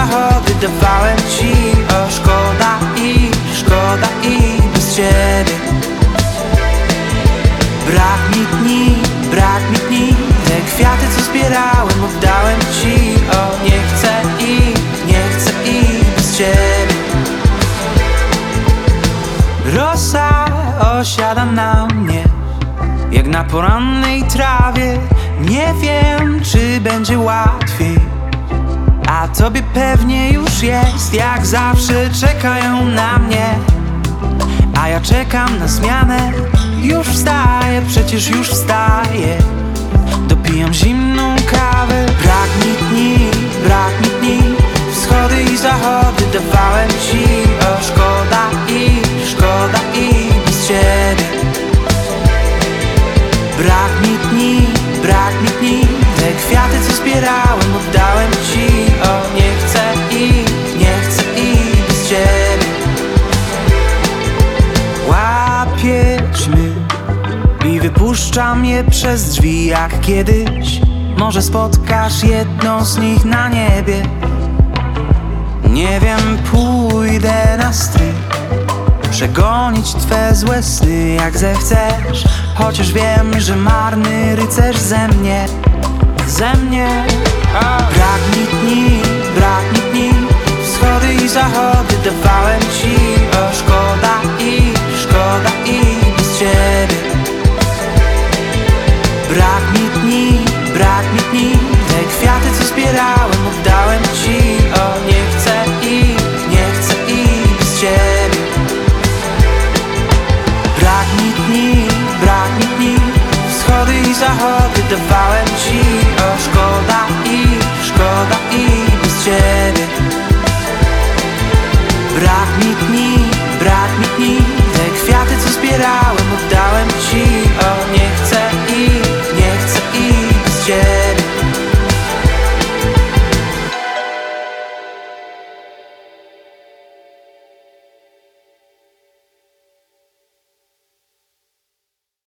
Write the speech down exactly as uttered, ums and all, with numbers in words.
zachody dawałem ci. O, szkoda i, szkoda i bez ciebie. Brak mi dni, brak mi dni. Te kwiaty, co zbierałem, oddałem ci. O, nie chcę i, nie chcę i bez ciebie. Rosa osiada na mnie jak na porannej trawie. Nie wiem, czy będzie łatwiej, a tobie pewnie już jest. Jak zawsze czekają na mnie, a ja czekam na zmianę. Już wstaję, przecież już wstaję. Dopijam zimną kawę. Brak mi dni, brak mi dni. Wschody i zachody dawałem ci. O, szkoda i, szkoda i bez ciebie. Brak mi dni, brak mi dni. Te kwiaty, co zbierałem, oddałem ci. O, nie chcę i, nie chcę i bez ciebie. Łapię ćmy i wypuszczam je przez drzwi jak kiedyś. Może spotkasz jedną z nich na niebie. Nie wiem, pójdę na strych, przegonić twe złe sny jak zechcesz. Chociaż wiem, że marny rycerz ze mnie, ze mnie. Brak mi dni, brak mi dni. Wschody i zachody dawałem ci. O, szkoda i, szkoda i bez ciebie. Brak mi dni, brak mi dni. Te kwiaty, co zbierałem, oddałem ci. O, nie chcę i, nie chcę i bez ciebie. Brak mi dni, brak mi dni. Wschody i zachody dawałem ci. O, szkoda